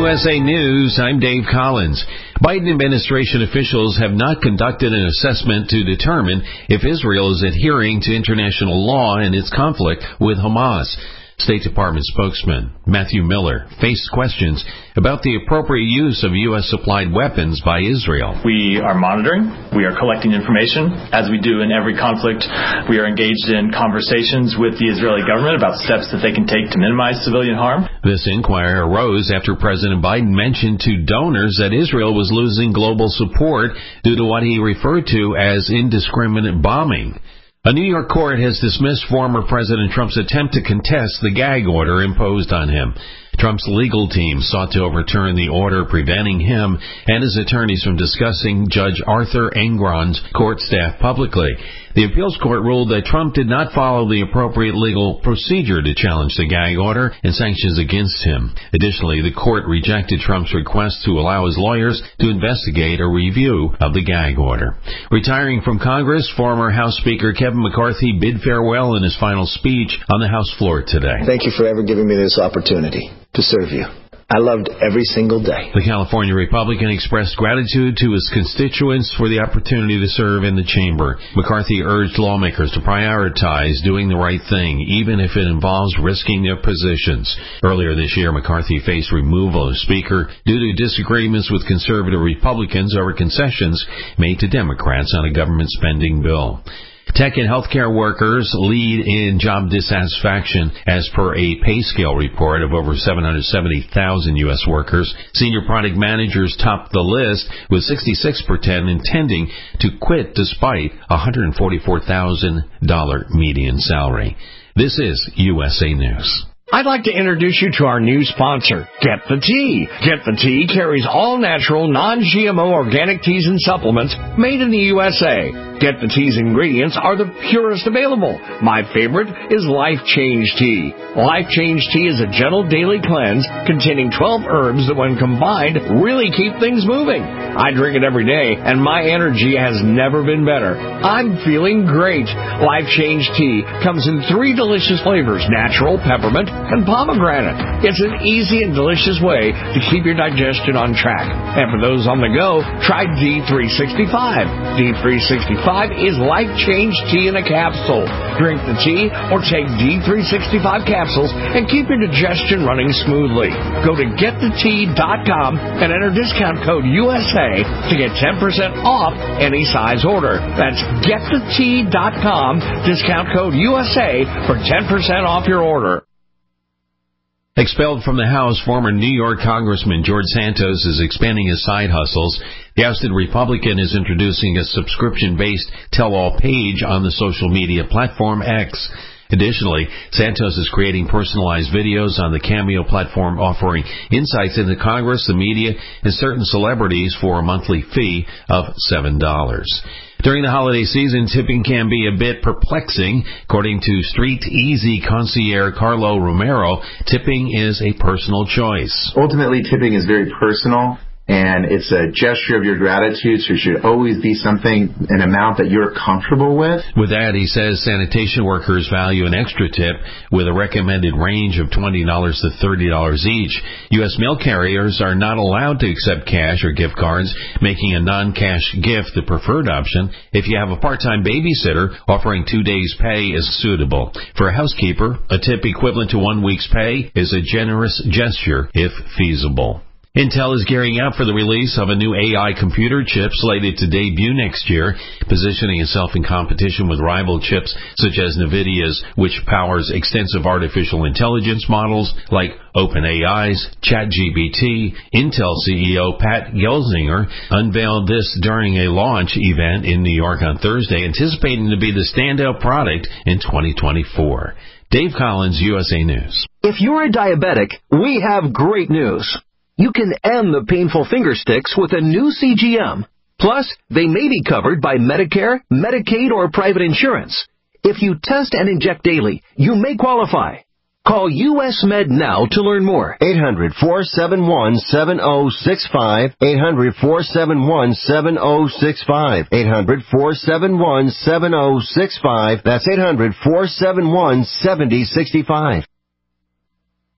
USA News, I'm Dave Collins. Biden administration officials have not conducted an assessment to determine if Israel is adhering to international law in its conflict with Hamas. State Department spokesman Matthew Miller faced questions about the appropriate use of U.S.-supplied weapons by Israel. We are monitoring. We are collecting information. As we do in every conflict, we are engaged in conversations with the Israeli government about steps that they can take to minimize civilian harm. This inquiry arose after President Biden mentioned to donors that Israel was losing global support due to what he referred to as indiscriminate bombing. A New York court has dismissed former President Trump's attempt to contest the gag order imposed on him. Trump's legal team sought to overturn the order preventing him and his attorneys from discussing Judge Arthur Engron's court staff publicly. The appeals court ruled that Trump did not follow the appropriate legal procedure to challenge the gag order and sanctions against him. Additionally, the court rejected Trump's request to allow his lawyers to investigate a review of the gag order. Retiring from Congress, former House Speaker Kevin McCarthy bid farewell in his final speech on the House floor today. Thank you for ever giving me this opportunity to serve you. I loved every single day. The California Republican expressed gratitude to his constituents for the opportunity to serve in the chamber. McCarthy urged lawmakers to prioritize doing the right thing, even if it involves risking their positions. Earlier this year, McCarthy faced removal as Speaker due to disagreements with conservative Republicans over concessions made to Democrats on a government spending bill. Tech and healthcare workers lead in job dissatisfaction as per a pay scale report of over 770,000 U.S. workers. Senior product managers top the list with 66% intending to quit despite a $144,000 median salary. This is USA News. I'd like to introduce you to our new sponsor, Get the Tea. Get the Tea carries all natural, non-GMO organic teas and supplements made in the USA. Get the Tea's ingredients are the purest available. My favorite is Life Change Tea. Life Change Tea is a gentle daily cleanse containing 12 herbs that when combined really keep things moving. I drink it every day and my energy has never been better. I'm feeling great. Life Change Tea comes in 3 delicious flavors, natural, peppermint, and pomegranate. It's an easy and delicious way to keep your digestion on track. And for those on the go, try D365. D365 is Life Change Tea in a capsule. Drink the tea or take D365 capsules and keep your digestion running smoothly. Go to getthetea.com and enter discount code USA to get 10% off any size order. That's getthetea.com, discount code USA for 10% off your order. Expelled from the House, former New York Congressman George Santos is expanding his side hustles. The ousted Republican is introducing a subscription-based tell-all page on the social media platform X. Additionally, Santos is creating personalized videos on the Cameo platform offering insights into Congress, the media, and certain celebrities for a monthly fee of $7. During the holiday season, tipping can be a bit perplexing. According to Street Easy concierge Carlo Romero, tipping is a personal choice. Ultimately, tipping is very personal, and it's a gesture of your gratitude, so it should always be an amount that you're comfortable with. With that, he says sanitation workers value an extra tip with a recommended range of $20 to $30 each. U.S. mail carriers are not allowed to accept cash or gift cards, making a non-cash gift the preferred option. If you have a part-time babysitter, offering 2 days' pay is suitable. For a housekeeper, a tip equivalent to 1 week's pay is a generous gesture if feasible. Intel is gearing up for the release of a new AI computer chip slated to debut next year, positioning itself in competition with rival chips such as NVIDIA's, which powers extensive artificial intelligence models like OpenAI's ChatGPT. Intel CEO Pat Gelsinger unveiled this during a launch event in New York on Thursday, anticipating to be the standout product in 2024. Dave Collins, USA News. If you're a diabetic, we have great news. You can end the painful finger sticks with a new CGM. Plus, they may be covered by Medicare, Medicaid, or private insurance. If you test and inject daily, you may qualify. Call US Med now to learn more. 800-471-7065. 800-471-7065. 800-471-7065. That's 800-471-7065.